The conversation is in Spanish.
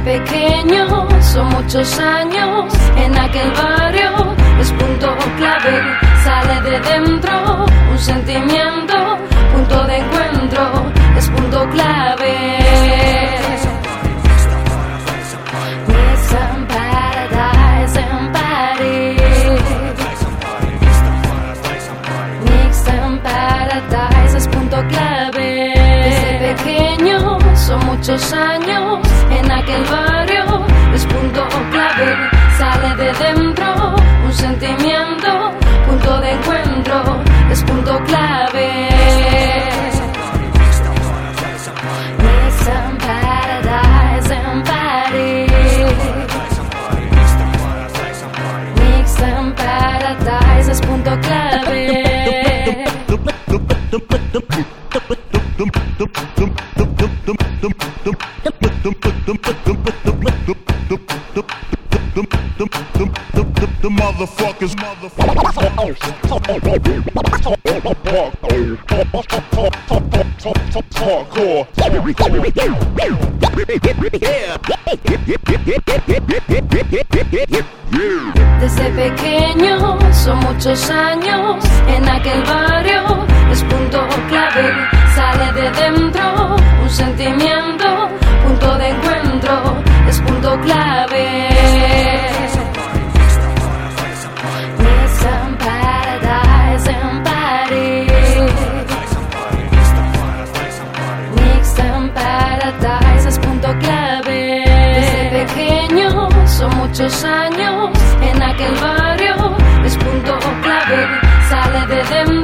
pequeño, son muchos años en aquel barrio, es punto clave, sale de dentro, un sentimiento, punto de encuentro, es punto clave. Mix and Paradise en París. Mix and Paradise es punto clave. Desde pequeño, son muchos años en aquel barrio, es punto clave, sale de dentro, un sentimiento, punto de encuentro, es punto clave. Mix and Paradise en París. Mix and Paradise es punto clave. The motherfuckers, hardcore. Desde pequeño, son muchos años en aquel barrio, es punto clave, sale de dentro, un sentimiento, punto de encuentro, es punto clave. Mix and Paradise en París. Mix and Paradise es punto clave. Desde pequeño, son muchos años en aquel barrio, es punto clave, sale de dentro.